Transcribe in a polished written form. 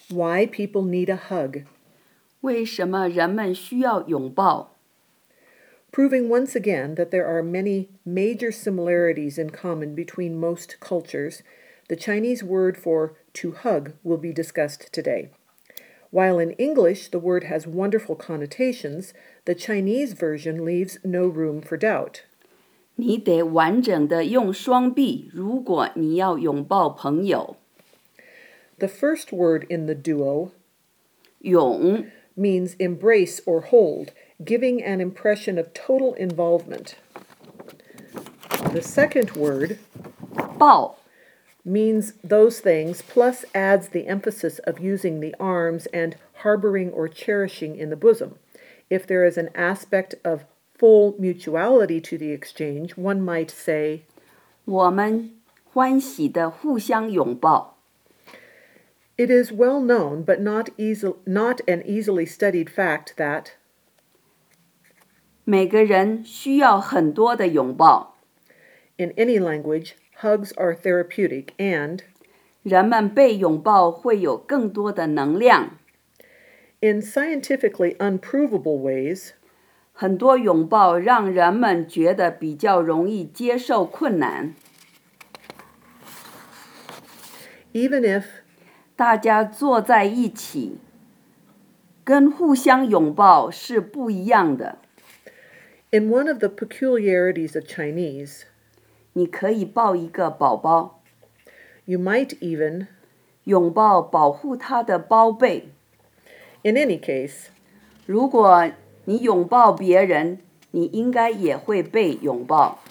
Why people need a hug. 为什么人们需要拥抱 Proving once again that there are many major similarities in common between most cultures, the Chinese word for to hug will be discussed today. While in English the word has wonderful connotations, the Chinese version leaves no room for doubt. 你得完整的用双臂，如果你要拥抱朋友。 The first word in the duo 拥 means embrace or hold, giving an impression of total involvement. The second word 抱 means those things, plus adds the emphasis of using the arms and harboring or cherishing in the bosom. If there is an aspect of full mutuality to the exchange, one might say, 我们欢喜的互相拥抱。 It is well known, but not an easily studied fact that 每个人需要很多的拥抱。 in any language, hugs are therapeutic and 人们被拥抱会有更多的能量。 in scientifically unprovable ways, 很多拥抱让人们觉得比较容易接受困难。 even if 大家坐在一起，跟互相拥抱是不一样的。 in one of the peculiarities of Chinese, 你可以抱一个宝宝， you might even, 拥抱保护他的宝贝。 in any case, 如果你拥抱别人，你应该也会被拥抱。